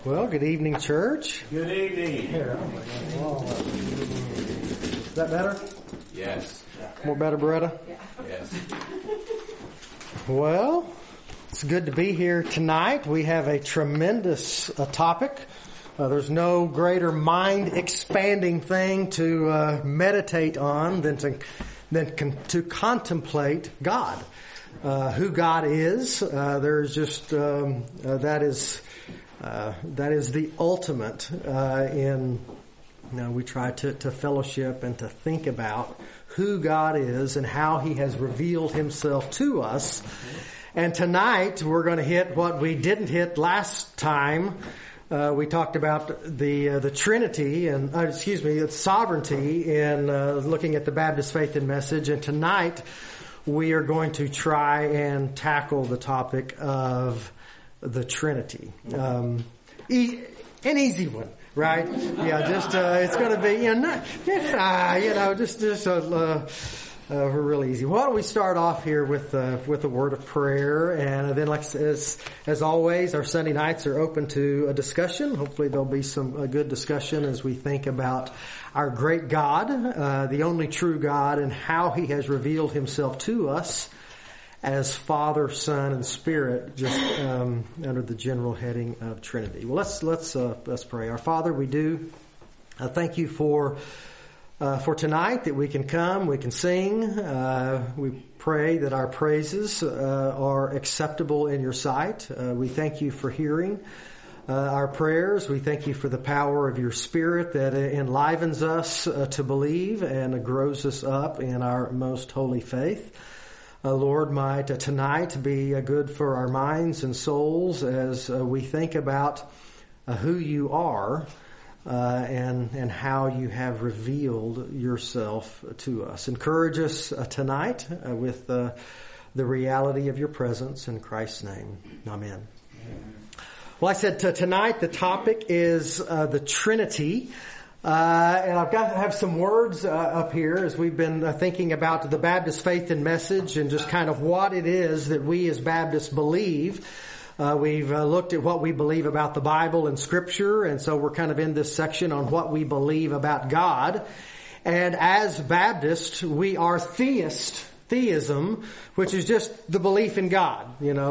Well, good evening, church. Good evening. Here, is that better? Yes. More better, Beretta? Yes. Well, it's good to be here tonight. We have a tremendous topic. There's no greater mind-expanding thing to meditate on than to contemplate God. Who God is. There's just that is the ultimate in. We try to fellowship and to think about who God is and how He has revealed Himself to us. And tonight we're going to hit what we didn't hit last time. We talked about the Trinity and the sovereignty in looking at the Baptist Faith and Message. And tonight we are going to try and tackle the topic of the Trinity. An easy one, right? Yeah, just it's going to be really easy. Why don't we start off here with a word of prayer, and then, as always, our Sunday nights are open to a discussion. Hopefully, there'll be some good discussion as we think about our great God, the only true God, and how He has revealed Himself to us as Father, Son, and Spirit, just under the general heading of Trinity. Well, let's pray. Our Father, we do thank You for tonight, that we can come, we can sing. We pray that our praises are acceptable in Your sight. We thank You for hearing our prayers. We thank You for the power of Your Spirit that enlivens us to believe and grows us up in our most holy faith. Lord, might tonight be good for our minds and souls as we think about who You are and how You have revealed Yourself to us. Encourage us tonight with the reality of Your presence in Christ's name. Amen. Well, I said tonight the topic is the Trinity. And I've got to have some words up here as we've been thinking about the Baptist Faith and Message and just kind of what it is that we as Baptists believe. We've looked at what we believe about the Bible and Scripture, and so we're kind of in this section on what we believe about God. And as Baptists, we are theism, which is just the belief in God.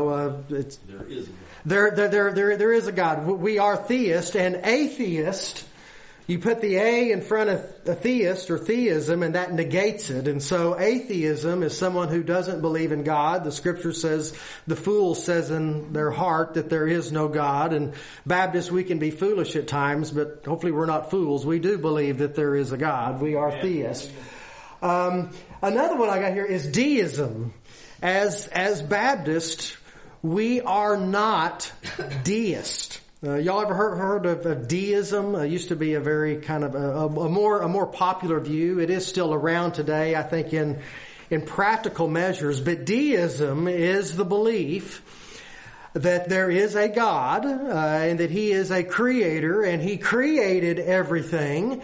There is a God. We are theist, and atheist. You put the A in front of a theist or theism, and that negates it. And so atheism is someone who doesn't believe in God. The Scripture says, the fool says in their heart that there is no God. And Baptists, we can be foolish at times, but hopefully we're not fools. We do believe that there is a God. We are theists. Another one I got here is deism. As Baptists, we are not deists. Y'all ever heard of deism? It used to be a very kind of a more popular view. It is still around today, I think, in practical measures. But deism is the belief that there is a God and that He is a creator and He created everything,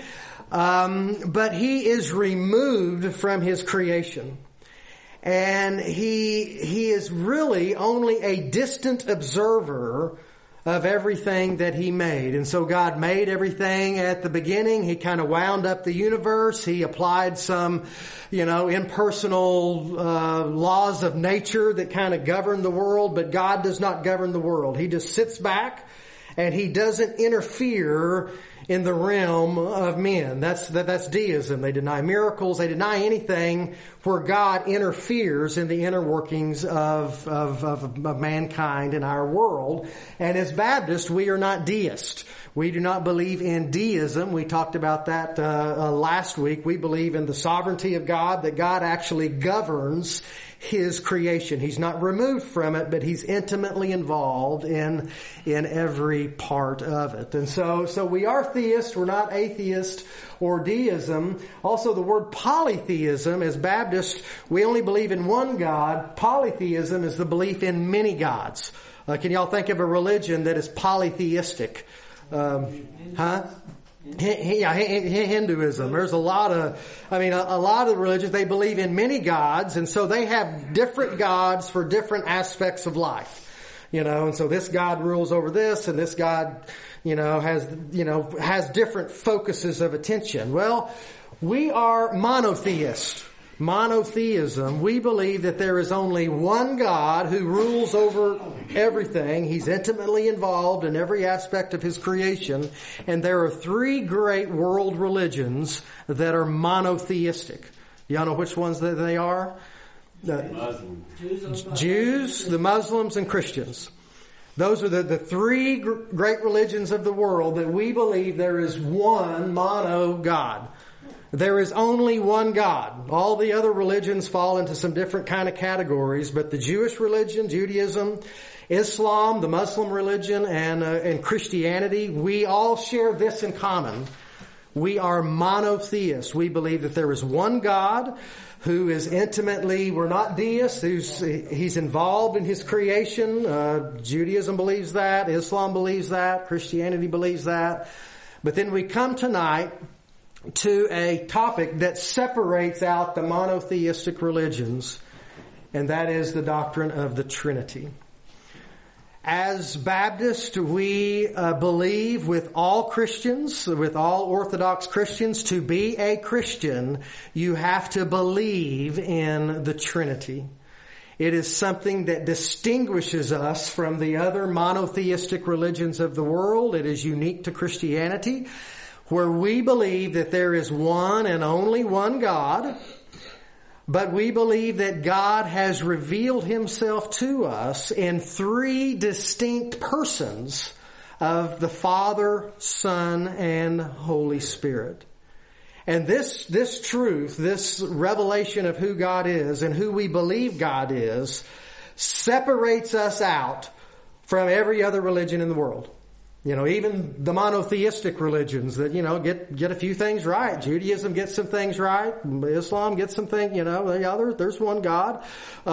but He is removed from His creation. And He is really only a distant observer of everything that He made. And so God made everything at the beginning. He kind of wound up the universe. He applied some, impersonal laws of nature that kind of govern the world, but God does not govern the world. He just sits back and He doesn't interfere in the realm of men. That's deism. They deny miracles. They deny anything where God interferes in the inner workings of mankind in our world. And as Baptists, we are not deists. We do not believe in deism. We talked about that last week. We believe in the sovereignty of God, that God actually governs His creation. He's not removed from it, but He's intimately involved in every part of it. And so we are theists. We're not atheist or deism. Also, the word polytheism, as Baptists, we only believe in one God. Polytheism is the belief in many gods. Can y'all think of a religion that is polytheistic? Hinduism. There's a lot of religions, they believe in many gods, and so they have different gods for different aspects of life. and so this God rules over this, and this God, has different focuses of attention. Well, we are monotheist. Monotheism. We believe that there is only one God who rules over everything. He's intimately involved in every aspect of His creation. And there are three great world religions that are monotheistic. Y'all know which ones they are? Jews, the Muslims, and Christians. Those are the three great religions of the world that we believe there is one mono God. There is only one God. All the other religions fall into some different kind of categories, but the Jewish religion, Judaism, Islam, the Muslim religion, and Christianity, we all share this in common. We are monotheists. We believe that there is one God who is intimately, we're not deists, He's involved in His creation. Judaism believes that, Islam believes that, Christianity believes that. But then we come tonight to a topic that separates out the monotheistic religions, and that is the doctrine of the Trinity. As Baptists, we believe with all Christians, with all Orthodox Christians, to be a Christian, you have to believe in the Trinity. It is something that distinguishes us from the other monotheistic religions of the world. It is unique to Christianity, where we believe that there is one and only one God, but we believe that God has revealed Himself to us in three distinct persons of the Father, Son, and Holy Spirit. And this truth, this revelation of who God is and who we believe God is, separates us out from every other religion in the world. Even the monotheistic religions that, get a few things right. Judaism gets some things right. Islam gets some things, there's one God.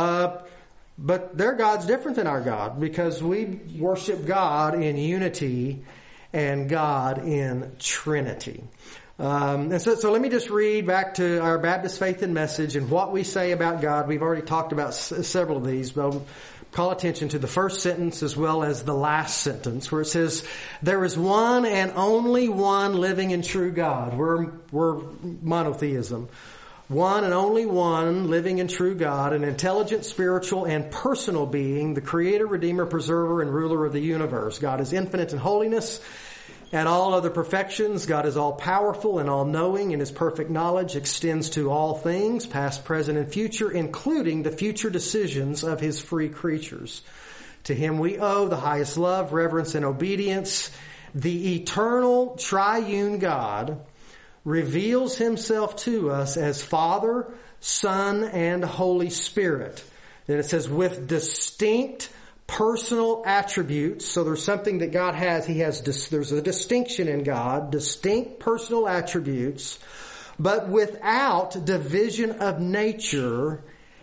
But their God's different than our God because we worship God in unity and God in Trinity. And so let me just read back to our Baptist Faith and Message and what we say about God. We've already talked about several of these, but I'll call attention to the first sentence as well as the last sentence where it says, there is one and only one living and true God. We're monotheism. One and only one living and true God, an intelligent, spiritual, and personal being, the creator, redeemer, preserver, and ruler of the universe. God is infinite in holiness and all other perfections. God is all-powerful and all-knowing, and His perfect knowledge extends to all things, past, present, and future, including the future decisions of His free creatures. To Him we owe the highest love, reverence, and obedience. The eternal triune God reveals Himself to us as Father, Son, and Holy Spirit. Then it says, with distinct personal attributes. So there's something that God has. There's a distinction in God, distinct personal attributes, but without division of nature,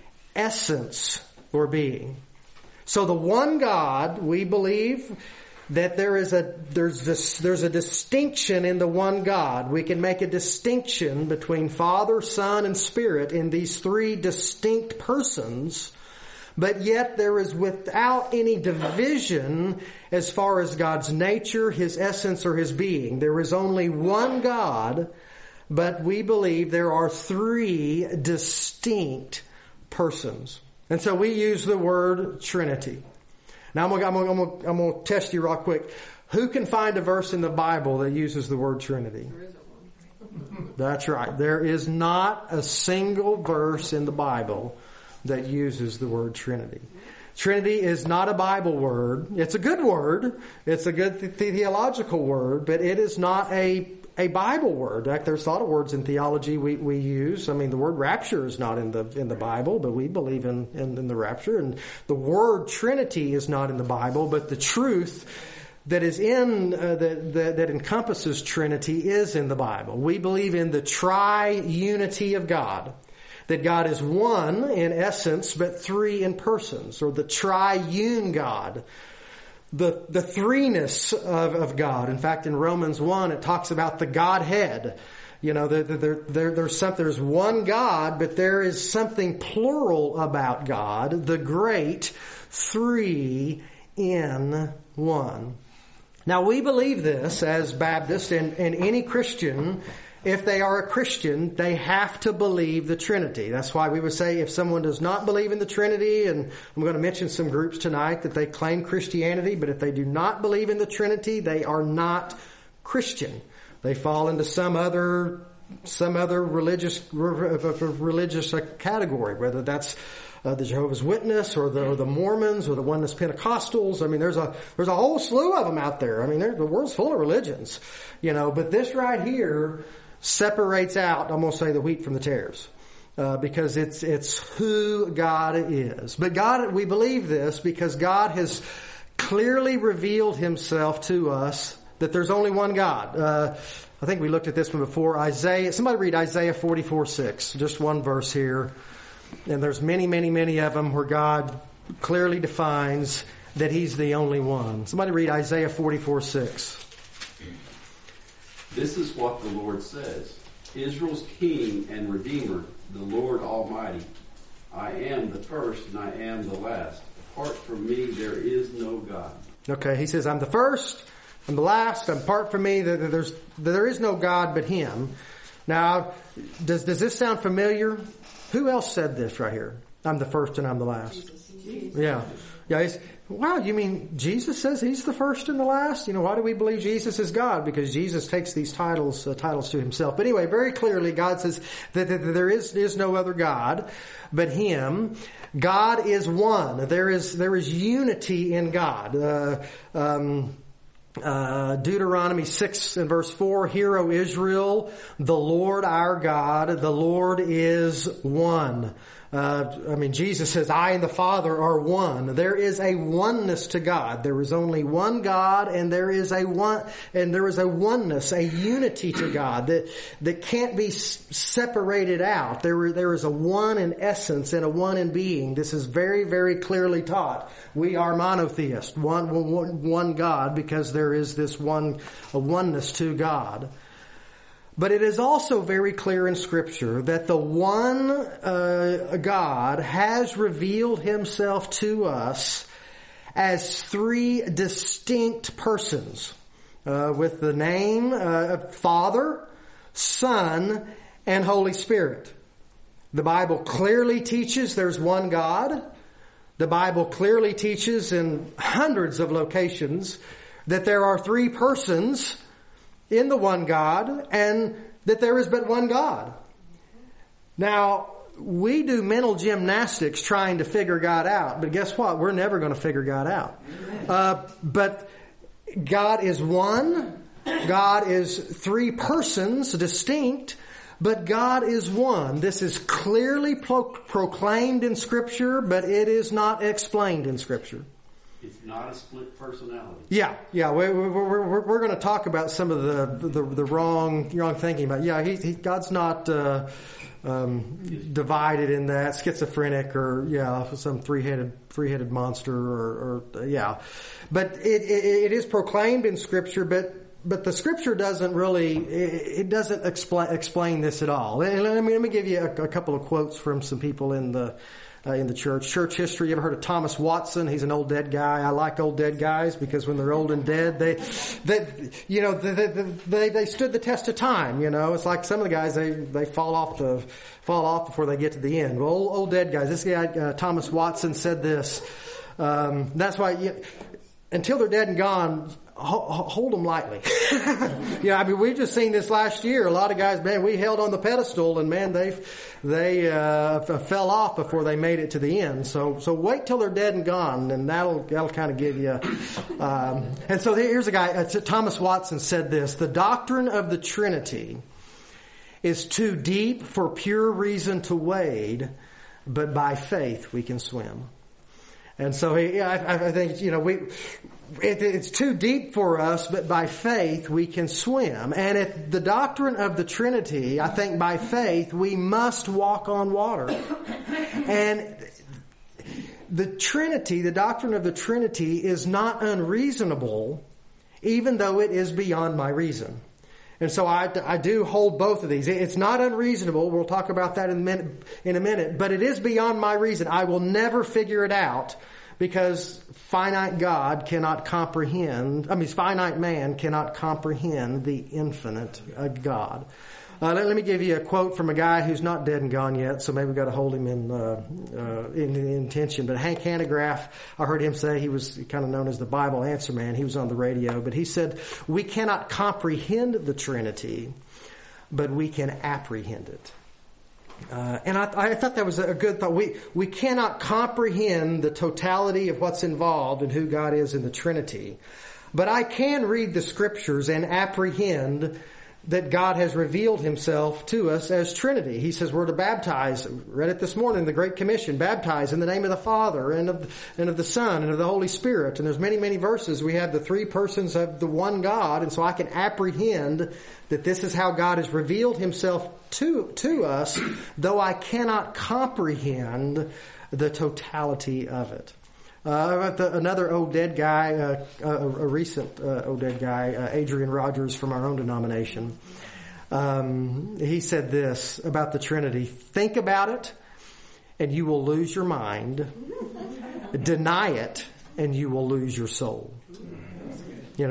essence, or being. So the one God, we believe that there's a distinction in the one God. We can make a distinction between Father, Son, and Spirit in these three distinct persons, but yet there is without any division as far as God's nature, His essence, or His being. There is only one God, but we believe there are three distinct persons. And so we use the word Trinity. Now I'm going to test you real quick. Who can find a verse in the Bible that uses the word Trinity? There isn't one. That's right. There is not a single verse in the Bible that uses the word Trinity. Trinity is not a Bible word. It's a good word. It's a good theological word, but it is not a Bible word. In fact, there's a lot of words in theology we use. I mean, the word rapture is not in the Bible, but we believe in the rapture. And the word Trinity is not in the Bible, but the truth that is in that encompasses Trinity is in the Bible. We believe in the tri-unity of God. That God is one in essence, but three in persons, or the triune God. The threeness of God. In fact, in Romans 1, it talks about the Godhead. There's one God, but there is something plural about God, the great three in one. Now we believe this as Baptists, and any Christian, if they are a Christian, they have to believe the Trinity. That's why we would say if someone does not believe in the Trinity, and I'm going to mention some groups tonight that they claim Christianity, but if they do not believe in the Trinity, they are not Christian. They fall into some other religious category, whether that's the Jehovah's Witness or the Mormons or the Oneness Pentecostals. I mean, there's a whole slew of them out there. I mean, the world's full of religions, but this right here separates out, I'm going to say, the wheat from the tares. Because it's who God is. But God, we believe this because God has clearly revealed himself to us that there's only one God. I think we looked at this one before. Somebody read Isaiah 44:6. Just one verse here. And there's many, many, many of them where God clearly defines that he's the only one. Somebody read Isaiah 44:6. This is what the Lord says. Israel's King and Redeemer, the Lord Almighty. I am the first and I am the last. Apart from me, there is no God. Okay, he says, I'm the first, I'm the last, apart from me, there is no God but him. Now, does this sound familiar? Who else said this right here? I'm the first and I'm the last. Jesus. Yeah. Wow, you mean Jesus says he's the first and the last? Why do we believe Jesus is God? Because Jesus takes these titles to himself. But anyway, very clearly God says that there is no other God but him. God is one. There is unity in God. Deuteronomy 6 and verse 4, Hear, O Israel, the Lord our God, the Lord is one. Jesus says, I and the Father are one. There is a oneness to God. There is only one God, and there is a oneness, a unity to God that can't be separated out. There is a one in essence and a one in being. This is very, very clearly taught. We are monotheist, one God, because there is this a oneness to God. But it is also very clear in Scripture that the one God has revealed himself to us as three distinct persons, with the name Father, Son, and Holy Spirit. The Bible clearly teaches there's one God. The Bible clearly teaches in hundreds of locations that there are three persons in the one God, and that there is but one God. Now, we do mental gymnastics trying to figure God out, but guess what? We're never going to figure God out. But God is one. God is three persons, distinct, but God is one. This is clearly proclaimed in Scripture, but it is not explained in Scripture. It's not a split personality. Yeah. We're going to talk about some of the wrong thinking about. Yeah, God's not divided in that, schizophrenic or some three-headed monster or. But it is proclaimed in Scripture, but the Scripture doesn't really explain this at all. And let me give you a couple of quotes from some people in the church history. You ever heard of Thomas Watson? He's an old dead guy. I like old dead guys because when they're old and dead, they stood the test of time. It's like some of the guys they fall off before they get to the end. Well, old dead guys. This guy Thomas Watson said this. That's why until they're dead and gone, hold them lightly. We've just seen this last year. A lot of guys, man, we held on the pedestal, and man, they fell off before they made it to the end. So wait till they're dead and gone, and that'll kind of give you. And so here's a guy. Thomas Watson said this: the doctrine of the Trinity is too deep for pure reason to wade, but by faith we can swim. And so I think it's too deep for us, but by faith we can swim. And if the doctrine of the Trinity, I think by faith we must walk on water. And the Trinity, the doctrine of the Trinity is not unreasonable, even though it is beyond my reason. And so I do hold both of these. It's not unreasonable. We'll talk about that in a minute, but it is beyond my reason. I will never figure it out. because finite man cannot comprehend the infinite God. Let me give you a quote from a guy who's not dead and gone yet, so maybe we've got to hold him in intention. But Hank Hanegraaff, I heard him say, he was kind of known as the Bible answer man. He was on the radio, but he said, we cannot comprehend the Trinity, but we can apprehend it. And I thought that was a good thought. We cannot comprehend the totality of what's involved in who God is in the Trinity, but I can read the Scriptures and apprehend that God has revealed Himself to us as Trinity. He says we're to baptize. Read it this morning, the Great Commission. Baptize in the name of the Father and of the Son and of the Holy Spirit. And there's many, many verses. We have the three persons of the one God, and so I can apprehend that this is how God has revealed Himself to us, though I cannot comprehend the totality of it. Another old dead guy, a recent old dead guy, Adrian Rogers from our own denomination, he said this about the Trinity: think about it and you will lose your mind. Deny it and you will lose your soul. Good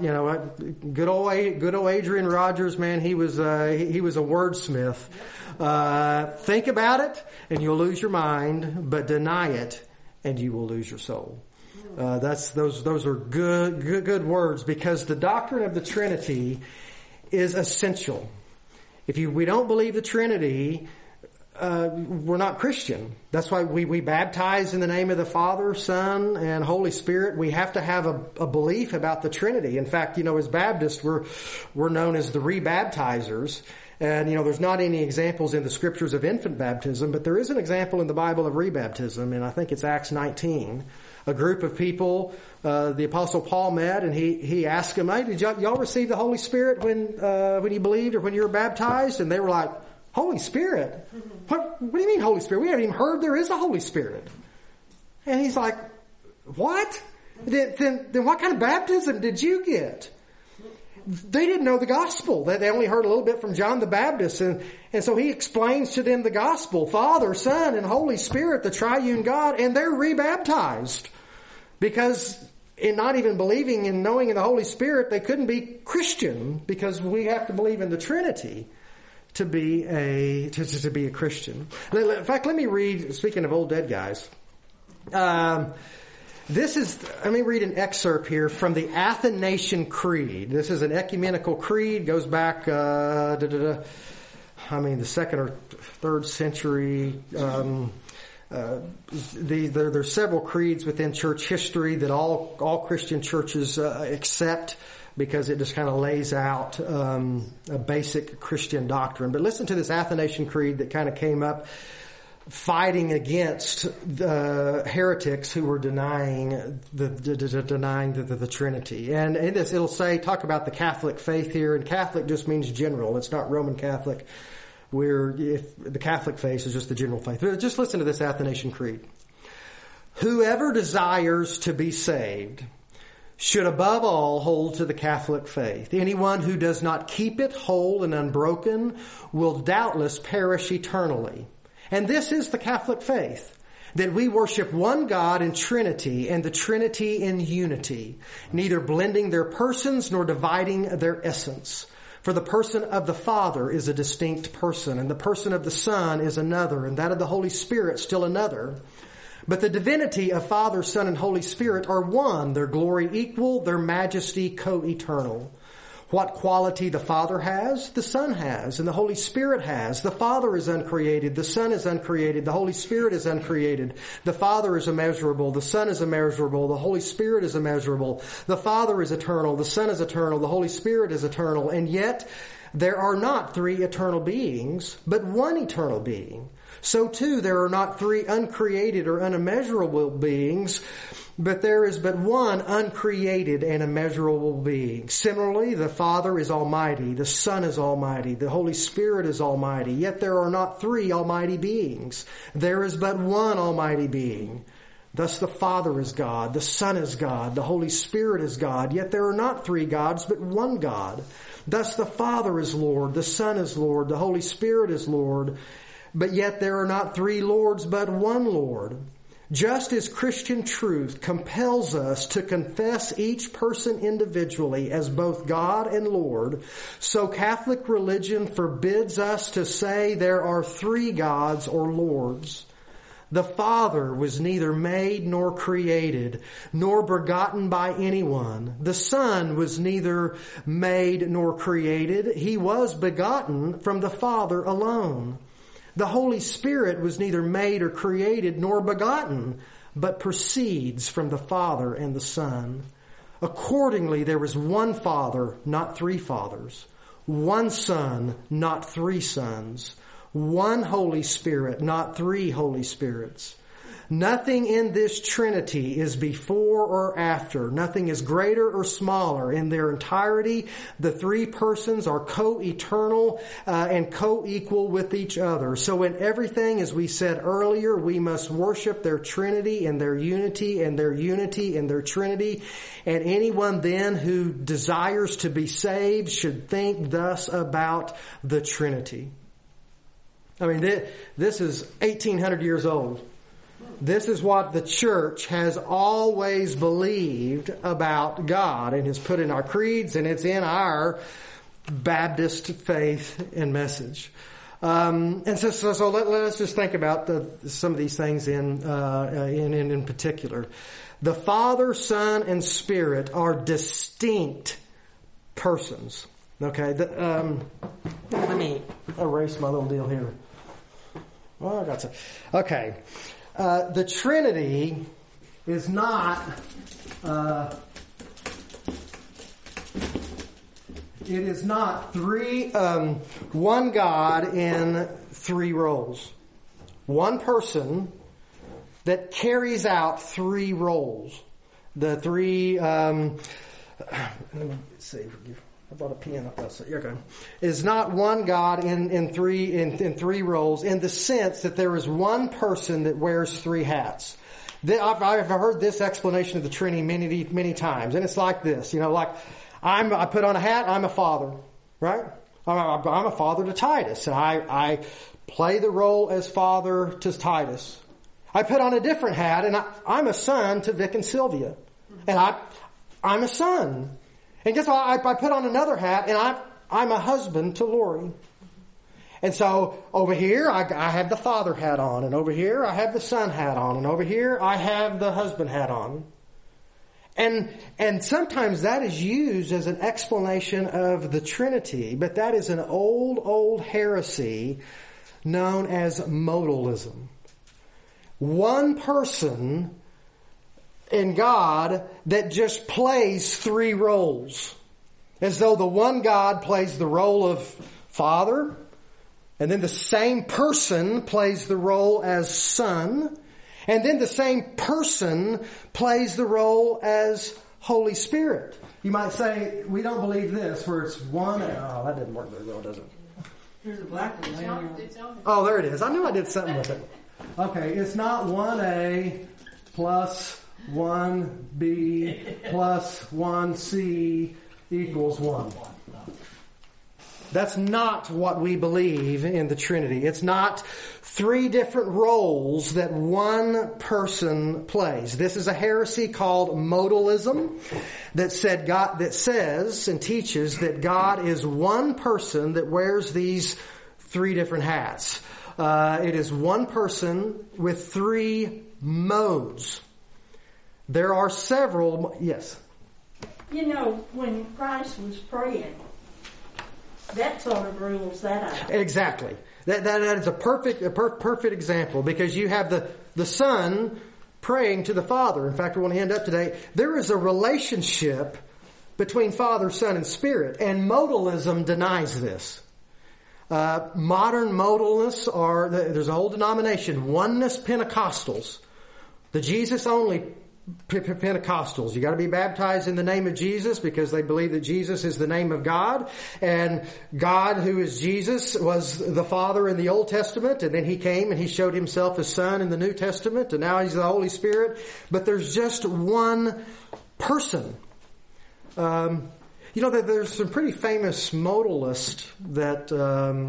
old Adrian Rogers, man, he was a wordsmith. Think about it and you'll lose your mind, but deny it and you will lose your soul. Those are good words, because the doctrine of the Trinity is essential. If we don't believe the Trinity, we're not Christian. That's why we baptize in the name of the Father, Son, and Holy Spirit. We have to have a belief about the Trinity. In fact, as Baptists, we're known as the rebaptizers. And, there's not any examples in the Scriptures of infant baptism, but there is an example in the Bible of rebaptism, and I think it's Acts 19. A group of people, the Apostle Paul met, and he asked them, hey, did y'all receive the Holy Spirit when you believed or when you were baptized? And they were like, Holy Spirit? What do you mean Holy Spirit? We haven't even heard there is a Holy Spirit. And he's like, what? Then what kind of baptism did you get? They didn't know the gospel. They only heard a little bit from John the Baptist. And so he explains to them the gospel. Father, Son, and Holy Spirit, the triune God, and they're rebaptized. Because in not even believing and knowing in the Holy Spirit, they couldn't be Christian, because we have to believe in the Trinity to be a Christian. In fact, let me read, speaking of old dead guys, let me read an excerpt here from the Athanasian Creed. This is an ecumenical creed, goes back, the 2nd or 3rd century. There's several creeds within church history that all Christian churches accept, because it just kind of lays out a basic Christian doctrine. But listen to this Athanasian Creed that kind of came up fighting against the heretics who were denying the Trinity. And in this, it'll say, talk about the Catholic faith here, and Catholic just means general. It's not Roman Catholic, if the Catholic faith is just the general faith. But just listen to this Athanasian Creed. Whoever desires to be saved should above all hold to the Catholic faith. Anyone who does not keep it whole and unbroken will doubtless perish eternally. And this is the Catholic faith, that we worship one God in Trinity, and the Trinity in unity, neither blending their persons nor dividing their essence. For the person of the Father is a distinct person, and the person of the Son is another, and that of the Holy Spirit still another. But the divinity of Father, Son, and Holy Spirit are one, their glory equal, their majesty co-eternal. What quality the Father has, the Son has, and the Holy Spirit has. The Father is uncreated, the Son is uncreated, the Holy Spirit is uncreated. The Father is immeasurable, the Son is immeasurable, the Holy Spirit is immeasurable. The Father is eternal, the Son is eternal, the Holy Spirit is eternal. And yet, there are not three eternal beings, but one eternal being. So too, there are not three uncreated or unimmeasurable beings, but there is but one uncreated and immeasurable being. Similarly, the Father is almighty, the Son is almighty, the Holy Spirit is almighty, yet there are not three almighty beings. There is but one almighty being. Thus the Father is God, the Son is God, the Holy Spirit is God, yet there are not three gods, but one God. Thus the Father is Lord, the Son is Lord, the Holy Spirit is Lord, but yet there are not three Lords, but one Lord. Just as Christian truth compels us to confess each person individually as both God and Lord, so Catholic religion forbids us to say there are three gods or lords. The Father was neither made nor created, nor begotten by anyone. The Son was neither made nor created. He was begotten from the Father alone. The Holy Spirit was neither made or created nor begotten, but proceeds from the Father and the Son. Accordingly, there is one Father, not three fathers. One Son, not three sons. One Holy Spirit, not three Holy Spirits. Nothing in this Trinity is before or after. Nothing is greater or smaller. In their entirety, the three persons are co-eternal and co-equal with each other. So in everything, as we said earlier, we must worship their Trinity and their unity and their unity and their Trinity. And anyone then who desires to be saved should think thus about the Trinity. I mean, this is 1,800 years old. This is what the church has always believed about God and has put in our creeds, and it's in our Baptist faith and message. And so let's just think about some of these things in particular. The Father, Son, and Spirit are distinct persons. Okay, let me erase my little deal here. Oh, I got some. Okay. The Trinity is not, it is not one God in three roles. One person that carries out three roles. The three, let me see, I brought a pen up. Okay. Is not one God in three roles, in the sense that there is one person that wears three hats. I've heard this explanation of the Trinity many times, and it's like this. Like I put on a hat. I'm a father, right? I'm a father to Titus, and I play the role as father to Titus. I put on a different hat, and I'm a son to Vic and Sylvia, and I'm a son. And guess what? I put on another hat, and I'm a husband to Lori. And so over here, I have the father hat on, and over here, I have the son hat on, and over here, I have the husband hat on. And sometimes that is used as an explanation of the Trinity, but that is an old heresy known as modalism. One person in God that just plays three roles. As though the one God plays the role of Father, and then the same person plays the role as Son, and then the same person plays the role as Holy Spirit. You might say, we don't believe this, where it's one. Oh, that didn't work very well, does it? There's a black one. Oh, there it is. I knew I did something with it. Okay, it's not 1A plus 1B plus 1C equals 1. That's not what we believe in the Trinity. It's not three different roles that one person plays. This is a heresy called modalism that says and teaches that God is one person that wears these three different hats. It is one person with three modes. There are several, yes. When Christ was praying, that sort of rules that out. Exactly. That is a perfect example, because you have the Son praying to the Father. In fact, we want to end up today. There is a relationship between Father, Son, and Spirit, and modalism denies this. Modern modalists there's a whole denomination, Oneness Pentecostals, the Jesus-only Pentecostals. You got to be baptized in the name of Jesus because they believe that Jesus is the name of God, and God, who is Jesus, was the Father in the Old Testament, and then He came and He showed Himself as Son in the New Testament, and now He's the Holy Spirit. But there's just one person. There's some pretty famous modalists that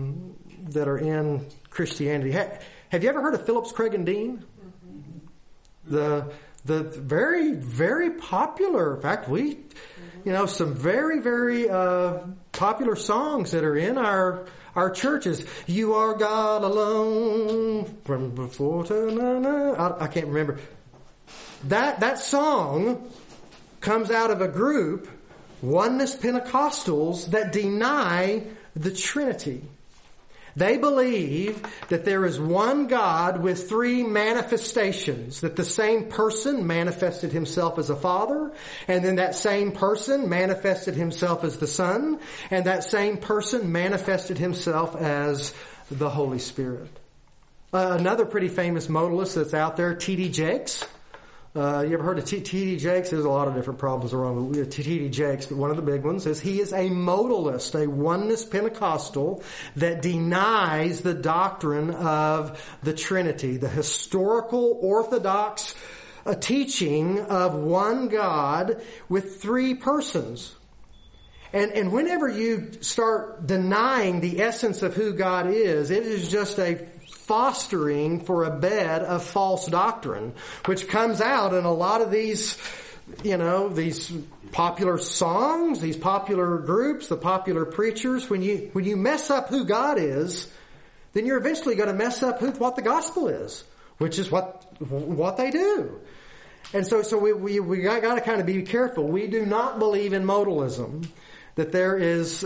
are in Christianity. Have you ever heard of Phillips Craig and Dean? The very, very popular, in fact, some very, very popular songs that are in our churches. You are God alone from before to I can't remember. That song comes out of a group, Oneness Pentecostals, that deny the Trinity. They believe that there is one God with three manifestations, that the same person manifested himself as a father, and then that same person manifested himself as the Son, and that same person manifested himself as the Holy Spirit. Another pretty famous modalist that's out there, T.D. Jakes. You ever heard of T.D. Jakes? There's a lot of different problems wrong with T.D. Jakes, but one of the big ones is he is a modalist, a oneness Pentecostal that denies the doctrine of the Trinity, the historical orthodox teaching of one God with three persons. And whenever you start denying the essence of who God is, it is just a fostering for a bed of false doctrine, which comes out in a lot of these, these popular songs, these popular groups, the popular preachers. When you mess up who God is, then you're eventually going to mess up what the gospel is, which is what they do. And so we got to kind of be careful. We do not believe in modalism. That there is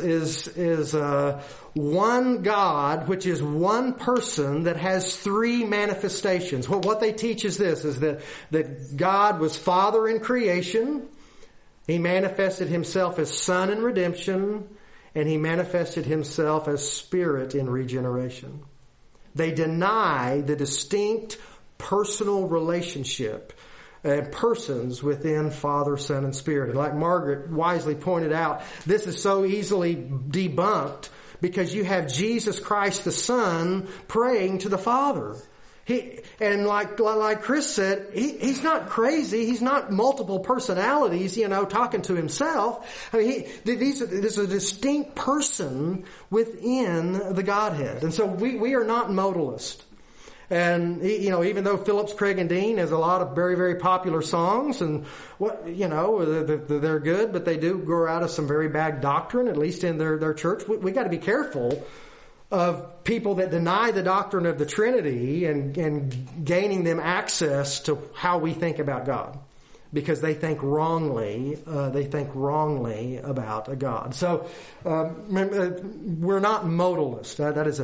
one God, which is one person that has three manifestations. Well, what they teach is this, is that God was Father in creation. He manifested himself as Son in redemption, and he manifested himself as Spirit in regeneration. They deny the distinct personal relationship persons within Father, Son, and Spirit. And like Margaret wisely pointed out, this is so easily debunked because you have Jesus Christ the Son praying to the Father. And like Chris said, he's not crazy. He's not multiple personalities, talking to himself. I mean, this is a distinct person within the Godhead. And so we are not modalist. And, even though Phillips, Craig, and Dean has a lot of very, very popular songs and they're good, but they do grow out of some very bad doctrine, at least in their church. We got to be careful of people that deny the doctrine of the Trinity and gaining them access to how we think about God. Because they think wrongly about a God. So, we're not modalist. That is an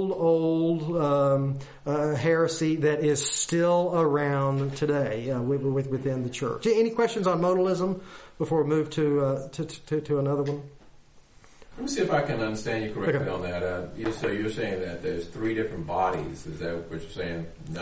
old heresy that is still around today within the church. Any questions on modalism before we move to another one? Let me see if I can understand you correctly on that. So you're saying that there's three different bodies. Is that what you're saying?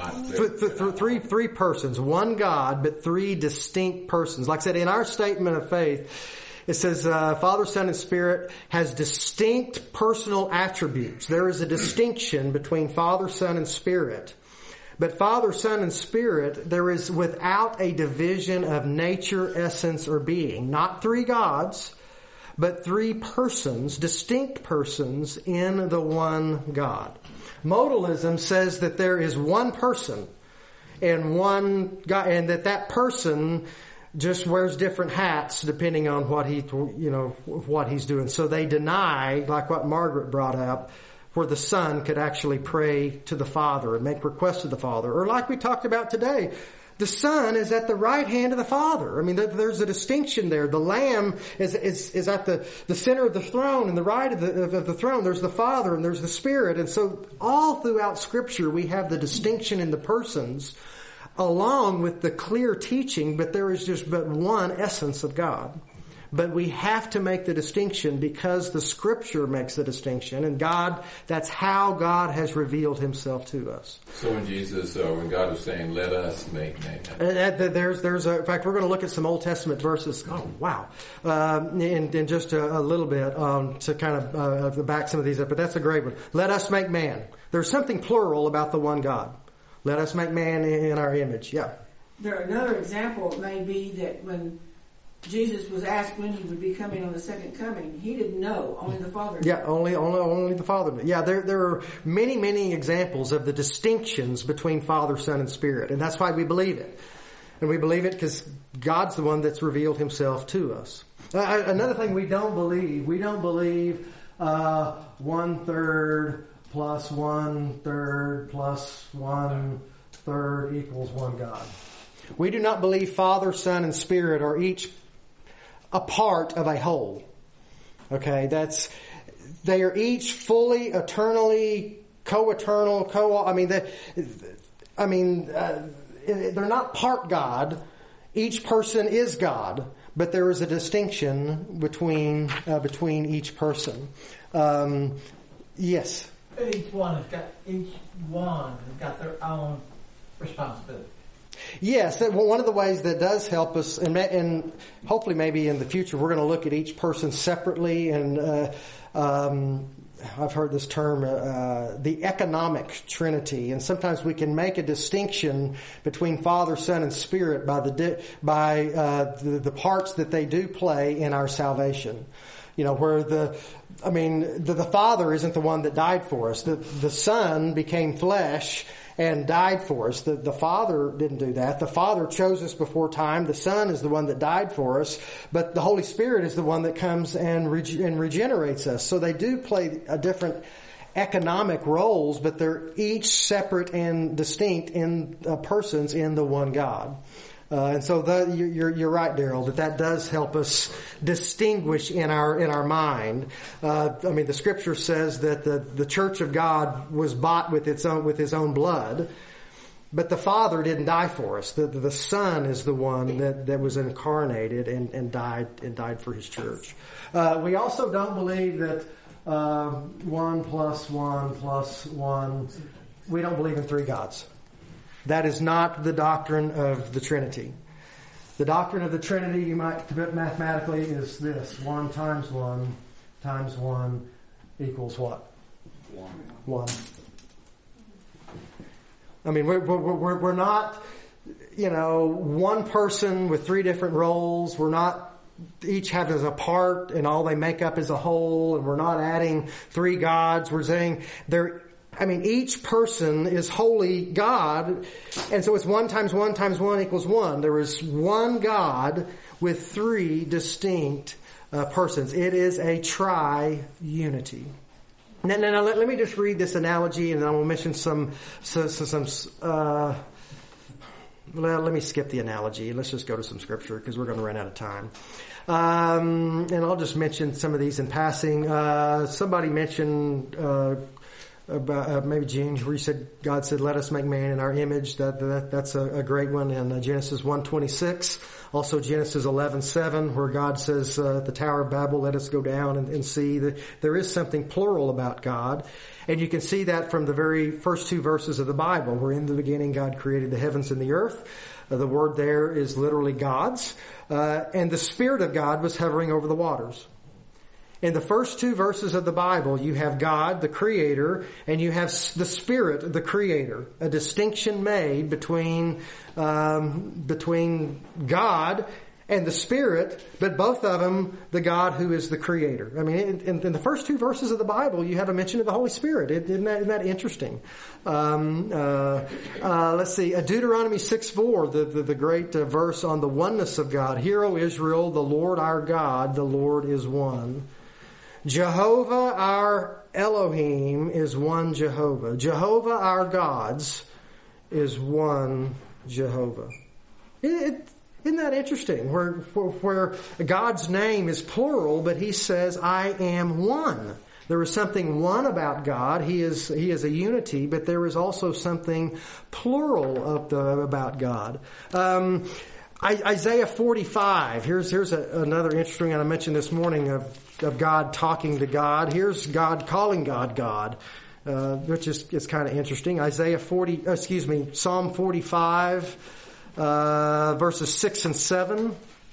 Three persons, one God, but three distinct persons. Like I said, in our statement of faith, it says Father, Son, and Spirit has distinct personal attributes. There is a distinction between Father, Son, and Spirit. But Father, Son, and Spirit, there is without a division of nature, essence, or being. Not three gods, but three persons, distinct persons in the one God. Modalism says that there is one person and one God, and that person just wears different hats depending on what he's doing. So they deny, like what Margaret brought up, where the Son could actually pray to the Father and make requests to the Father. Or like we talked about today, the Son is at the right hand of the Father. I mean, there's a distinction there. The Lamb is at the center of the throne, and the right of the throne, there's the Father and there's the Spirit. And so all throughout Scripture, we have the distinction in the persons along with the clear teaching, but there is just but one essence of God. But we have to make the distinction because the Scripture makes the distinction, and that's how God has revealed Himself to us. So when God was saying, "Let us make man," in fact, we're going to look at some Old Testament verses. Oh, wow! In just a little bit to kind of back some of these up, but that's a great one. Let us make man. There's something plural about the one God. Let us make man in our image. Yeah. Another example may be that when Jesus was asked when he would be coming on the second coming, he didn't know. Only the Father knew. Yeah, only the Father knew. Yeah, there are many, many examples of the distinctions between Father, Son, and Spirit, and that's why we believe it. And we believe it because God's the one that's revealed himself to us. Another thing we don't believe 1/3 plus 1/3 plus 1/3 equals one God. We do not believe Father, Son, and Spirit are each a part of a whole. Okay, they are each fully, eternally, co-eternal, they're not part God. Each person is God, but there is a distinction between each person. Yes. Each one has got their own responsibility. Yes, one of the ways that does help us, and hopefully maybe in the future we're going to look at each person separately, and I've heard this term, the economic Trinity, and sometimes we can make a distinction between Father, Son, and Spirit by the parts that they do play in our salvation. Where the Father isn't the one that died for us. The Son became flesh and died for us. The Father didn't do that. The Father chose us before time. The Son is the one that died for us. But the Holy Spirit is the one that comes and regenerates us. So they do play a different economic roles, but they're each separate and distinct in persons in the one God. And so you're right, Daryl, that does help us distinguish in our mind. The Scripture says that the Church of God was bought with his own blood, but the Father didn't die for us. The Son is the one that was incarnated and died for His church. We also don't believe that 1 plus 1 plus 1. We don't believe in three gods. That is not the doctrine of the Trinity. The doctrine of the Trinity, you might put mathematically, is this: 1 times 1 times 1 equals what? 1. We're not, one person with three different roles. We're not each have as a part and all they make up as a whole, and we're not adding three gods. We're saying each person is wholly God, and so it's 1 times 1 times 1 equals 1. There is one God with three distinct persons. It is a tri-unity. Now, let me just read this analogy, and then I will mention some. Let me skip the analogy. Let's just go to some scripture because we're going to run out of time. And I'll just mention some of these in passing. Somebody mentioned. Maybe Gene, where you said God said, "Let us make man in our image." That's a great one in Genesis 1:26. Also Genesis 11:7, where God says, "The Tower of Babel, let us go down and see." That there is something plural about God, and you can see that from the very first two verses of the Bible, where in the beginning God created the heavens and the earth. The word there is literally God's, and the Spirit of God was hovering over the waters. In the first two verses of the Bible, you have God, the Creator, and you have the Spirit, the Creator. A distinction made between God and the Spirit, but both of them, the God who is the Creator. In the first two verses of the Bible, you have a mention of the Holy Spirit. Isn't that interesting? Let's see, Deuteronomy 6:4, the great verse on the oneness of God. "Hear, O Israel, the Lord our God, the Lord is one. Jehovah our Elohim is one Jehovah. Jehovah our gods is one Jehovah." Isn't that interesting? Where God's name is plural, but He says, "I am one." There is something one about God. He is a unity, but there is also something plural about God. Isaiah 45. Here's another interesting one I mentioned this morning of God talking to God. Here's God calling God God, which is kind of interesting. Psalm 45, verses 6 and 7.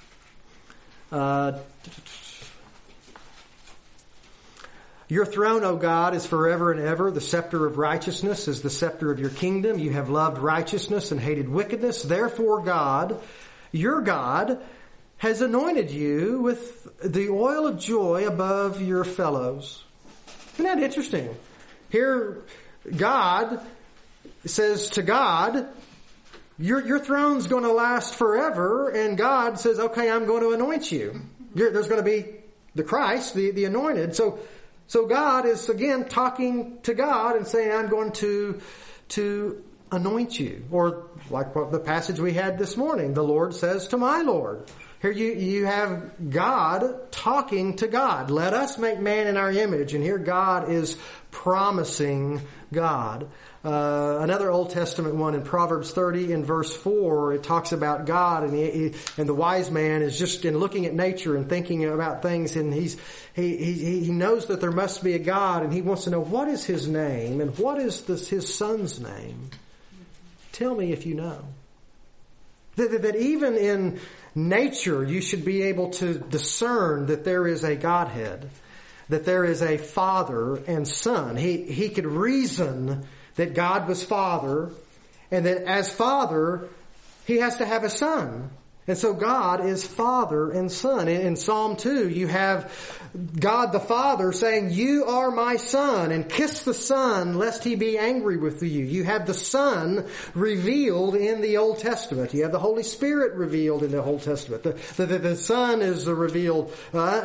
"Your throne, O God, is forever and ever. The scepter of righteousness is the scepter of your kingdom. You have loved righteousness and hated wickedness. Therefore God, your God, has anointed you with the oil of joy above your fellows." Isn't that interesting? Here, God says to God, your throne's going to last forever, and God says, okay, I'm going to anoint you. There's going to be the Christ, the anointed. So God is again talking to God and saying, I'm going to anoint you. Or like what the passage we had this morning, the Lord says to my Lord. Here you have God talking to God. Let us make man in our image. And here God is promising God. Another Old Testament one in Proverbs 30 in verse 4, it talks about God, and the wise man is just in looking at nature and thinking about things, and he knows that there must be a God, and he wants to know what is his name and what is his son's name. Tell me if you know. That even in nature you should be able to discern that there is a Godhead, that there is a Father and Son. He could reason that God was Father, and that as Father, He has to have a Son. And so God is Father and Son. In Psalm 2, you have God the Father saying, you are my Son, and kiss the Son lest He be angry with you. You have the Son revealed in the Old Testament. You have the Holy Spirit revealed in the Old Testament. The Son is revealed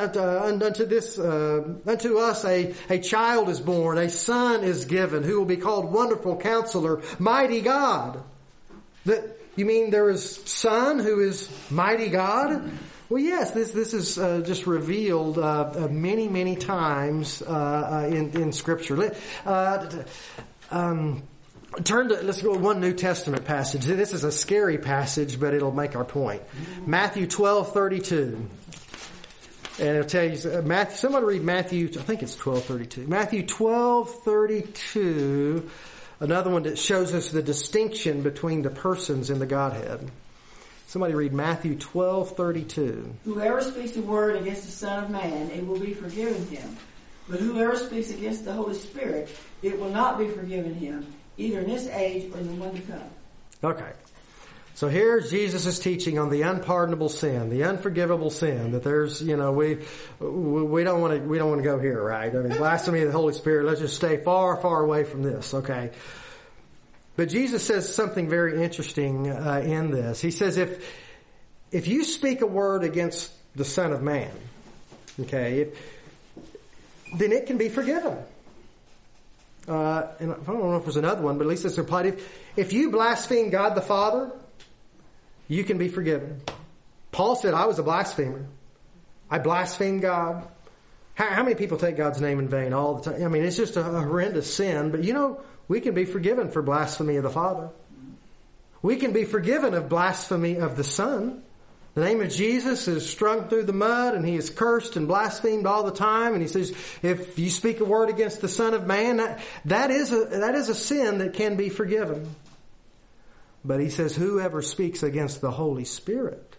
unto us a child is born, a Son is given, who will be called Wonderful Counselor, Mighty God. You mean there is Son who is mighty God? Well, yes, this is just revealed many times in Scripture. Let's go to one New Testament passage. This is a scary passage, but it'll make our point. Matthew 12:32. And it'll tell you, somebody read Matthew, I think it's 12:32. Matthew 12:32. Another one that shows us the distinction between the persons in the Godhead. Somebody read Matthew 12:32. Whoever speaks a word against the Son of Man, it will be forgiven him. But whoever speaks against the Holy Spirit, it will not be forgiven him, either in this age or in the one to come. Okay. So here Jesus is teaching on the unpardonable sin, the unforgivable sin, that there's, we don't want to go here, right? I mean, blasphemy of the Holy Spirit, let's just stay far, far away from this, okay? But Jesus says something very interesting in this. He says if you speak a word against the Son of Man, okay, then it can be forgiven. And I don't know if there's another one, but at least it's implied. If you blaspheme God the Father, you can be forgiven. Paul said, I was a blasphemer. I blasphemed God. How many people take God's name in vain all the time? I mean, it's just a horrendous sin. But we can be forgiven for blasphemy of the Father. We can be forgiven of blasphemy of the Son. The name of Jesus is strung through the mud, and He is cursed and blasphemed all the time. And He says, if you speak a word against the Son of Man, that is a sin that can be forgiven. But He says, whoever speaks against the Holy Spirit,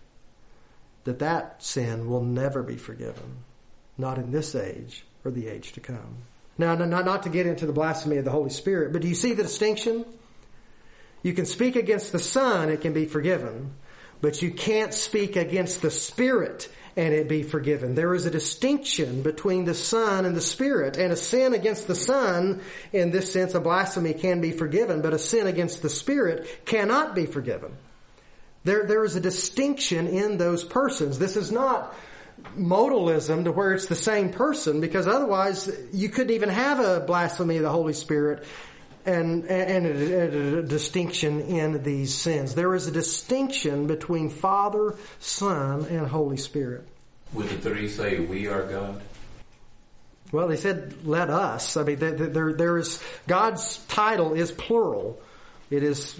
that sin will never be forgiven. Not in this age or the age to come. Now, not to get into the blasphemy of the Holy Spirit, but do you see the distinction? You can speak against the Son, it can be forgiven. But you can't speak against the Spirit and it be forgiven. There is a distinction between the Son and the Spirit. And a sin against the Son, in this sense, a blasphemy can be forgiven, but a sin against the Spirit cannot be forgiven. There is a distinction in those persons. This is not modalism to where it's the same person, because otherwise you couldn't even have a blasphemy of the Holy Spirit and a distinction in these sins. There is a distinction between Father, Son, and Holy Spirit. Would the three say, we are God? Well, they said, let us. I mean, there is, God's title is plural. It is,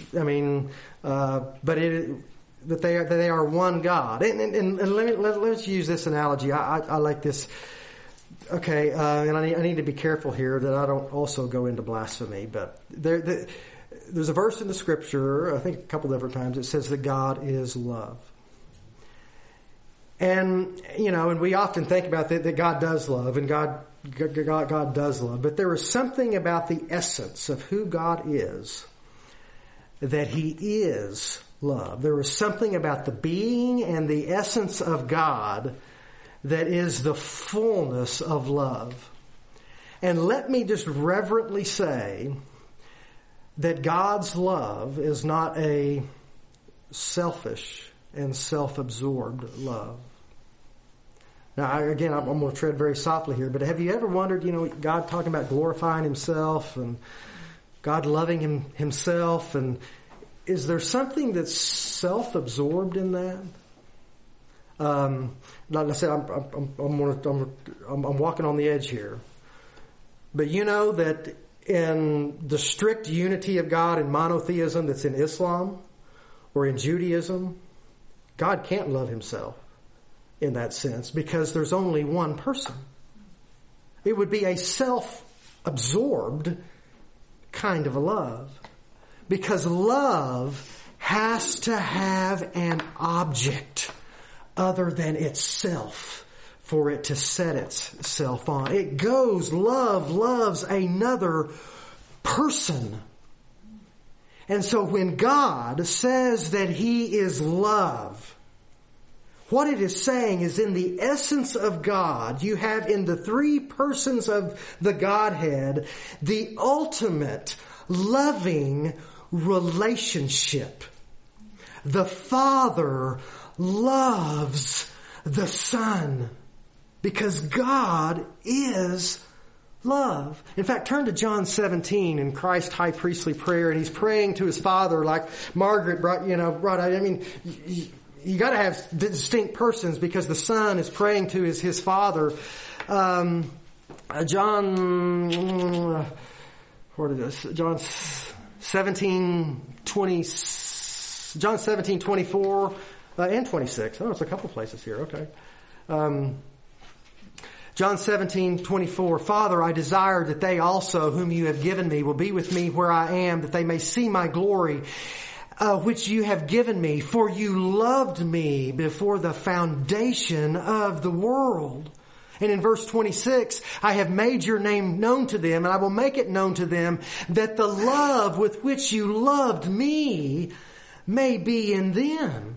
but they are one God. And let's use this analogy. I like this. Okay, and I need to be careful here that I don't also go into blasphemy. But there's a verse in the Scripture, I think a couple different times, it says that God is love. And and we often think about that God does love, and God does love. But there is something about the essence of who God is, that He is love. There is something about the being and the essence of God that is the fullness of love. And let me just reverently say that God's love is not a selfish and self-absorbed love. Now, I'm going to tread very softly here, but have you ever wondered, God talking about glorifying himself and God loving himself, and is there something that's self-absorbed in that? Like I said, I'm walking on the edge here. But you know that in the strict unity of God and monotheism that's in Islam or in Judaism, God can't love himself in that sense because there's only one person. It would be a self-absorbed kind of a love. Because love has to have an object other than itself for it to set itself on. Love loves another person. And so when God says that he is love, what it is saying is in the essence of God, you have in the three persons of the Godhead, the ultimate loving relationship. The Father loves the Son because God is love. In fact, turn to John 17 in Christ's high priestly prayer, and he's praying to his Father like Margaret brought out. I mean, you got to have distinct persons because the Son is praying to his Father. John 17:24 and 26. Oh, it's a couple places here. Okay. John 17:24. Father, I desire that they also, whom you have given me, will be with me where I am, that they may see my glory, which you have given me. For you loved me before the foundation of the world. And in verse 26, I have made your name known to them, and I will make it known to them, that the love with which you loved me may be in them.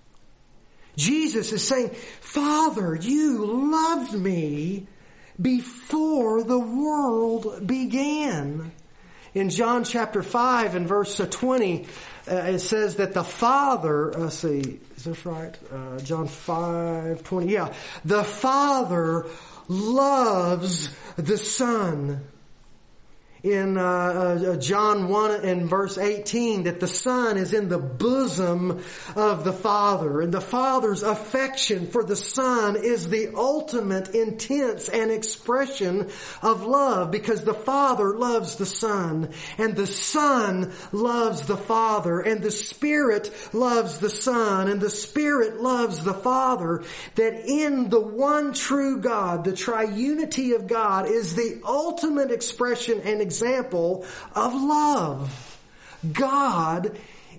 Jesus is saying, Father, you loved me before the world began. In John chapter 5 and verse 20, it says that the Father, let's see, is this right? John 5:20. Yeah. The Father loves the Son. In John 1 and verse 18, that the Son is in the bosom of the Father. And the Father's affection for the Son is the ultimate intense and expression of love, because the Father loves the Son, and the Son loves the Father, and the Spirit loves the Son, and the Spirit loves the Father. That in the one true God, the triunity of God, is the ultimate expression and example of love. God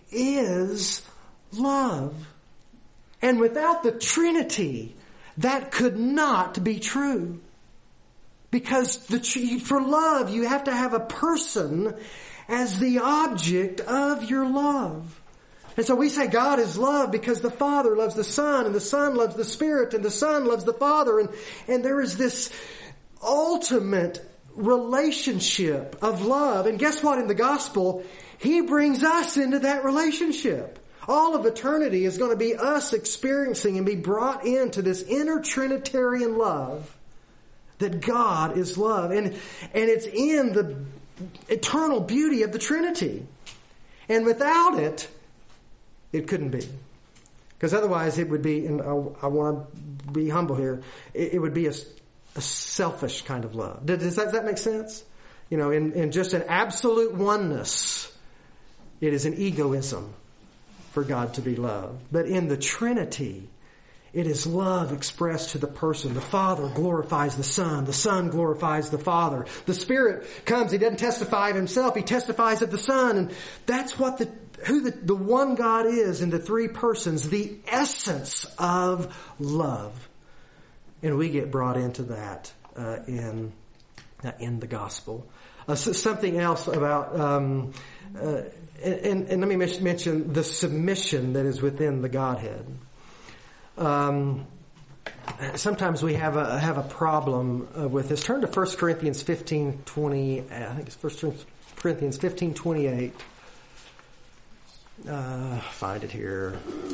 is love. And without the Trinity, that could not be true. Because for love, you have to have a person as the object of your love. And so we say God is love because the Father loves the Son, and the Son loves the Spirit, and the Son loves the Father. And there is this ultimate relationship of love. And guess what? In the gospel, He brings us into that relationship. All of eternity is going to be us experiencing and be brought into this inner Trinitarian love, that God is love. And it's in the eternal beauty of the Trinity. And without it, it couldn't be. Because otherwise it would be, and I want to be humble here, it would be a selfish kind of love. Does that make sense? In just an absolute oneness, it is an egoism for God to be loved. But in the Trinity, it is love expressed to the person. The Father glorifies the Son glorifies the Father. The Spirit comes, He doesn't testify of Himself, He testifies of the Son. And that's what who the one God is in the three persons, the essence of love. And we get brought into that in the gospel. Something else about, and let me mention the submission that is within the Godhead. Sometimes we have a problem with this. Turn to 1 Corinthians 15:20. I think it's 1 Corinthians 15:28. Find it here.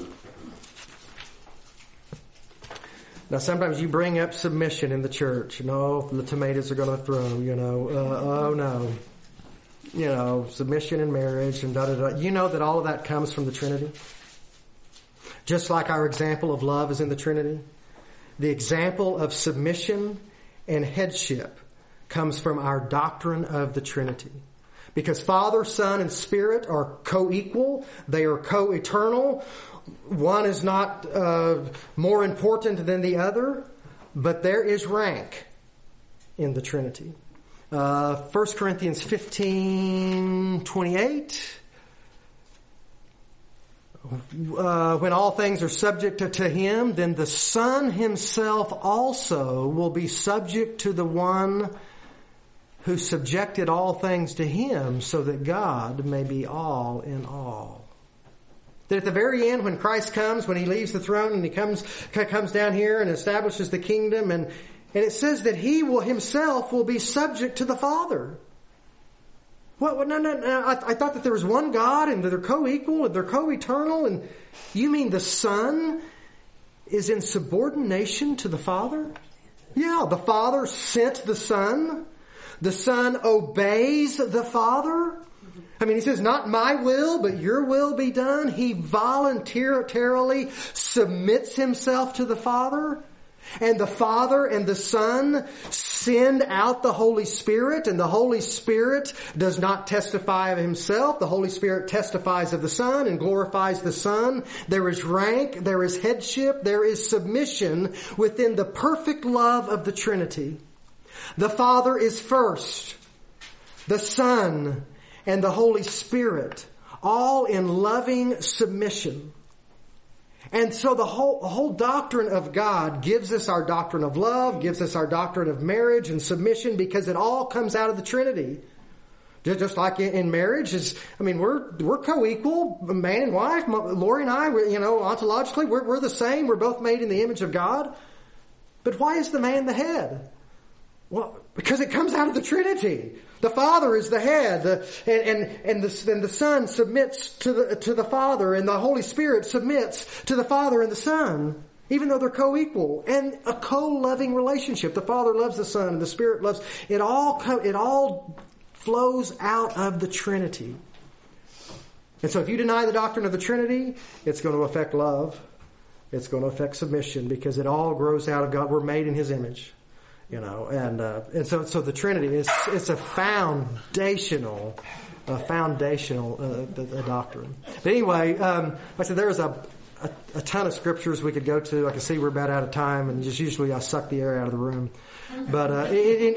Now, sometimes you bring up submission in the church. No, the tomatoes are going to throw, oh no. Submission in marriage and da-da-da. You know that all of that comes from the Trinity? Just like our example of love is in the Trinity. The example of submission and headship comes from our doctrine of the Trinity. Because Father, Son, and Spirit are co-equal. They are co-eternal. One is not more important than the other, but there is rank in the Trinity. 1 Corinthians 15:28. When all things are subject to Him, then the Son Himself also will be subject to the one who subjected all things to Him, so that God may be all in all. That at the very end, when Christ comes, when He leaves the throne and He comes down here and establishes the kingdom, and it says that He will Himself will be subject to the Father. What? No. I thought that there was one God and that they're co-equal and they're co-eternal. And you mean the Son is in subordination to the Father? Yeah, the Father sent the Son. The Son obeys the Father. I mean, He says, not my will, but your will be done. He voluntarily submits Himself to the Father. And the Father and the Son send out the Holy Spirit, and the Holy Spirit does not testify of Himself. The Holy Spirit testifies of the Son and glorifies the Son. There is rank, there is headship, there is submission within the perfect love of the Trinity. The Father is first, the Son and the Holy Spirit, all in loving submission. And so the whole doctrine of God gives us our doctrine of love, gives us our doctrine of marriage and submission, because it all comes out of the Trinity. Just like in marriage, we're co-equal, man and wife. Lori and I, ontologically, we're the same. We're both made in the image of God. But why is the man the head? Well, because it comes out of the Trinity. The Father is the head, and the Son submits to the Father, and the Holy Spirit submits to the Father and the Son, even though they're co-equal, and a co-loving relationship. The Father loves the Son, and the Spirit loves. It all flows out of the Trinity. And so, if you deny the doctrine of the Trinity, it's going to affect love. It's going to affect submission, because it all grows out of God. We're made in His image. And so the Trinity it's a foundational doctrine. But anyway, like I said, there's a ton of scriptures we could go to. I can see we're about out of time, and just usually I suck the air out of the room. But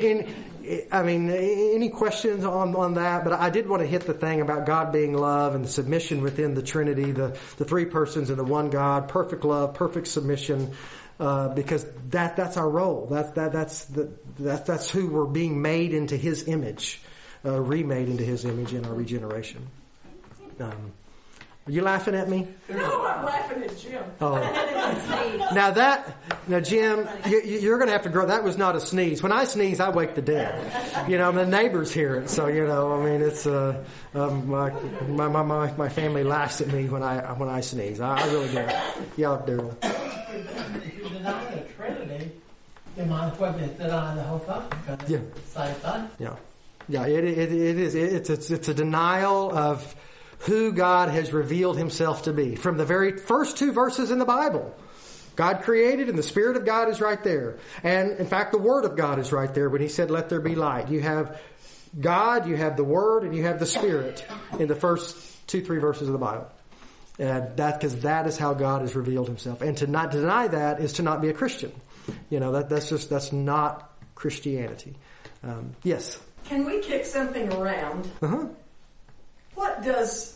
any questions on that? But I did want to hit the thing about God being love and the submission within the Trinity, the three persons and the one God, perfect love, perfect submission. Because that's our role. That's who we're being made into His image, remade into His image in our regeneration. Are you laughing at me? No, I'm laughing at Jim. Oh. Now Jim, you're going to have to grow. That was not a sneeze. When I sneeze, I wake the dead. The neighbors hear it. So it's my family laughs at me when I sneeze. I really do. Yeah, Daryl. If you deny the Trinity, you might as well just deny the whole thing. Because it's the same thing. Yeah. It is. It's a denial of who God has revealed Himself to be. From the very first two verses in the Bible, God created, and the Spirit of God is right there. And in fact, the Word of God is right there when He said, "Let there be light." You have God, you have the Word, and you have the Spirit in the first 2-3 verses of the Bible. Because that is how God has revealed Himself. And to not deny that is to not be a Christian. That's not Christianity. Yes? Can we kick something around? Uh-huh. What does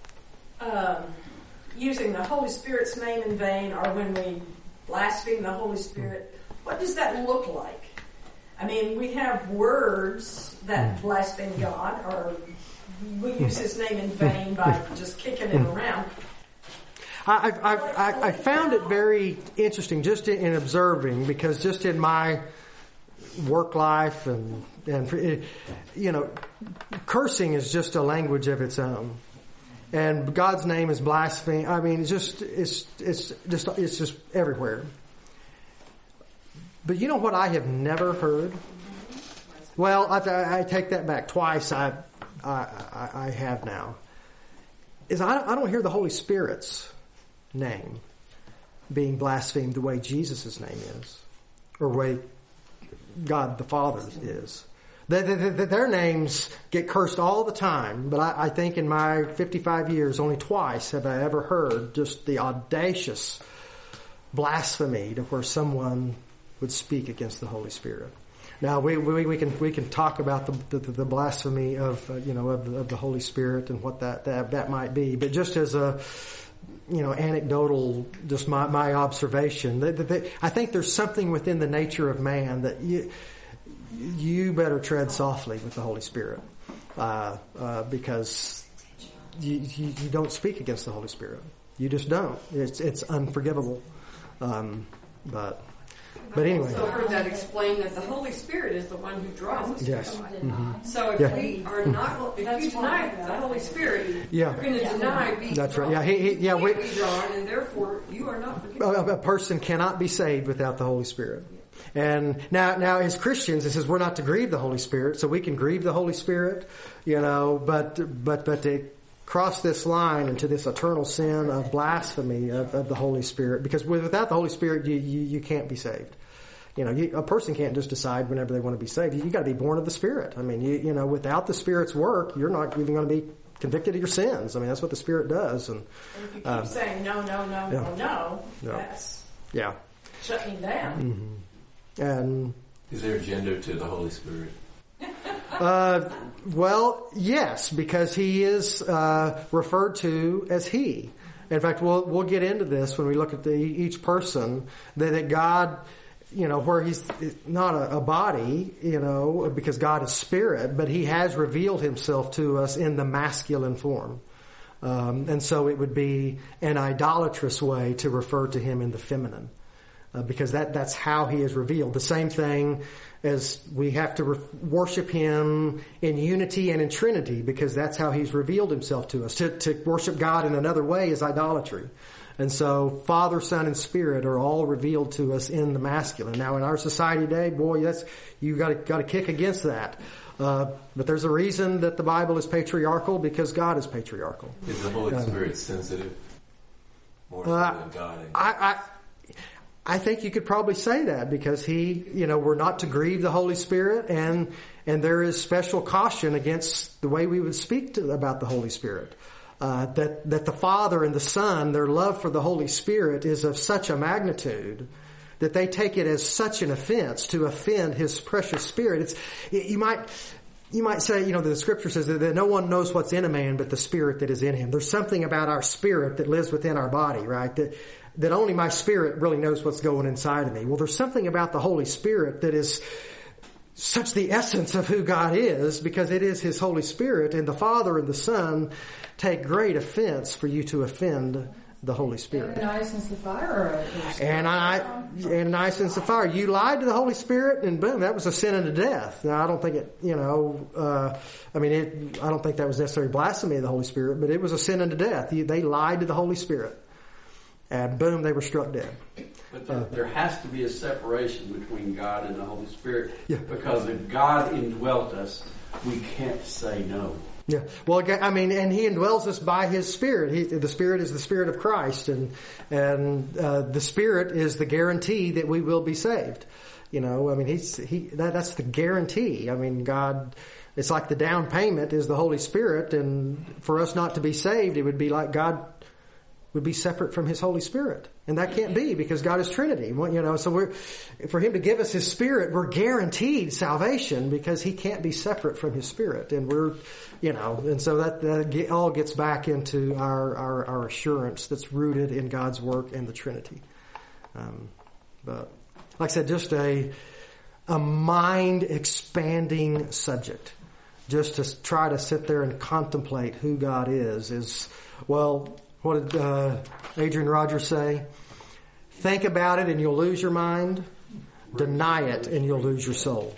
using the Holy Spirit's name in vain, or when we blaspheme the Holy Spirit, what does that look like? I mean, we have words that blaspheme God, or we use His name in vain by just kicking it around. I found it very interesting just in observing, because just in my work life and cursing is just a language of its own. And God's name is blasphemy. I mean, it's just everywhere. But you know what I have never heard? Well, I take that back. Twice I have now. Is I don't hear the Holy Spirit's name being blasphemed the way Jesus' name is, or the way God the Father's is. Their names get cursed all the time, but I think in my 55 years, only twice have I ever heard just the audacious blasphemy to where someone would speak against the Holy Spirit. Now we can talk about the blasphemy of the Holy Spirit and what that might be, but just as a anecdotal, just my observation, I think there's something within the nature of man that you better tread softly with the Holy Spirit, because you don't speak against the Holy Spirit. You just don't. It's unforgivable. But anyway. I've also heard that explained that the Holy Spirit is the one who draws us. Yes. Mm-hmm. So if we are not, if you deny the Holy Spirit, you're going to deny being That's drawn. right. Yeah, we be drawn, and therefore you are not forgiven. A person cannot be saved without the Holy Spirit. And now as Christians, it says we're not to grieve the Holy Spirit, so we can grieve the Holy Spirit, but to cross this line into this eternal sin of blasphemy of the Holy Spirit, because without the Holy Spirit, you can't be saved. A person can't just decide whenever they want to be saved. You got to be born of the Spirit. I mean, without the Spirit's work, you're not even going to be convicted of your sins. I mean, that's what the Spirit does. And if you keep saying no, that's shutting down. Mm-hmm. And is there a gender to the Holy Spirit? Well, yes, because he is referred to as he. In fact, we'll get into this when we look at each person, that God, where he's not a body, because God is spirit, but he has revealed himself to us in the masculine form. And so it would be an idolatrous way to refer to him in the feminine. Because that's how he is revealed. The same thing as we have to worship him in unity and in Trinity, because that's how he's revealed himself to us. To worship God in another way is idolatry. And so Father, Son, and Spirit are all revealed to us in the masculine. Now in our society today, boy, you got to kick against that. But there's a reason that the Bible is patriarchal, because God is patriarchal. Is the Holy Spirit sensitive more so than God? I think you could probably say that, because we're not to grieve the Holy Spirit, and there is special caution against the way we would speak about the Holy Spirit. That the Father and the Son, their love for the Holy Spirit is of such a magnitude that they take it as such an offense to offend His precious Spirit. You might say, the Scripture says that no one knows what's in a man but the Spirit that is in him. There's something about our spirit that lives within our body, right? That only my spirit really knows what's going inside of me. Well, there's something about the Holy Spirit that is such the essence of who God is, because it is His Holy Spirit, and the Father and the Son take great offense for you to offend the Holy Spirit. Ananias and Sapphira. Ananias and Sapphira. You lied to the Holy Spirit, and boom, that was a sin unto death. Now, I don't think I don't think that was necessarily blasphemy of the Holy Spirit, but it was a sin unto death. They lied to the Holy Spirit. And boom, they were struck dead. But there has to be a separation between God and the Holy Spirit. Yeah. Because if God indwelt us, we can't say no. Yeah. Well, and He indwells us by His Spirit. The Spirit is the Spirit of Christ, and the Spirit is the guarantee that we will be saved. That's the guarantee. God, it's like the down payment is the Holy Spirit, and for us not to be saved, it would be like God would be separate from His Holy Spirit. And that can't be, because God is Trinity. So for Him to give us His Spirit, we're guaranteed salvation, because He can't be separate from His Spirit. And and so that all gets back into our assurance that's rooted in God's work and the Trinity. But like I said, just a mind expanding subject. Just to try to sit there and contemplate who God is well, what did Adrian Rogers say? Think about it and you'll lose your mind. Deny it and you'll lose your soul.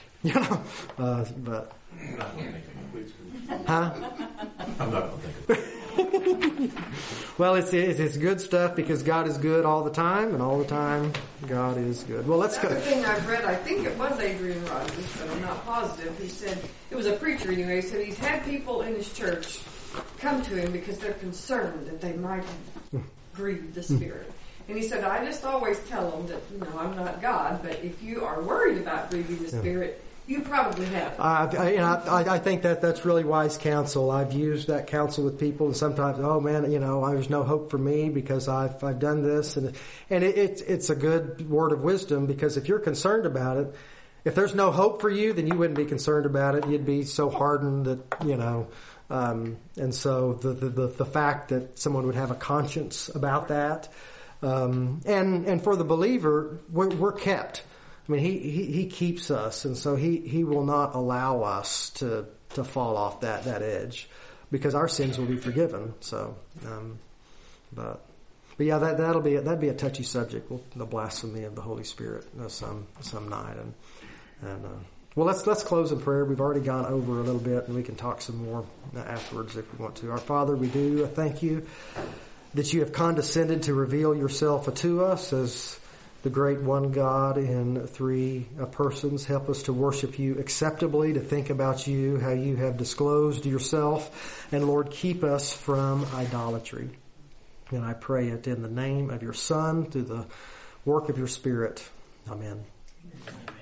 Huh? I'm not going to think about it. Well, it's good stuff because God is good all the time, and all the time God is good. Well, let's go. Another thing I've read, I think it was Adrian Rogers, but I'm not positive. He said, it was a preacher anyway, he said he's had people in his church come to him because they're concerned that they might have grieved the Spirit. And he said, I just always tell them that, I'm not God, but if you are worried about grieving the Spirit, you probably have. I think that's really wise counsel. I've used that counsel with people, and sometimes, oh man, there's no hope for me because I've done this, and it's a good word of wisdom, because if you're concerned about it, if there's no hope for you, then you wouldn't be concerned about it. You'd be so hardened that and so the fact that someone would have a conscience about that, and for the believer, we're kept. I mean, he keeps us, and so he will not allow us to fall off that edge, because our sins will be forgiven. So, but yeah, that'd be a touchy subject, the blasphemy of the Holy Spirit some night, and well, let's close in prayer. We've already gone over a little bit, and we can talk some more afterwards if we want to. Our Father, we do thank you that you have condescended to reveal yourself to us as the great one God in three persons. Help us to worship you acceptably, to think about you, how you have disclosed yourself. And Lord, keep us from idolatry. And I pray it in the name of your Son, through the work of your Spirit. Amen.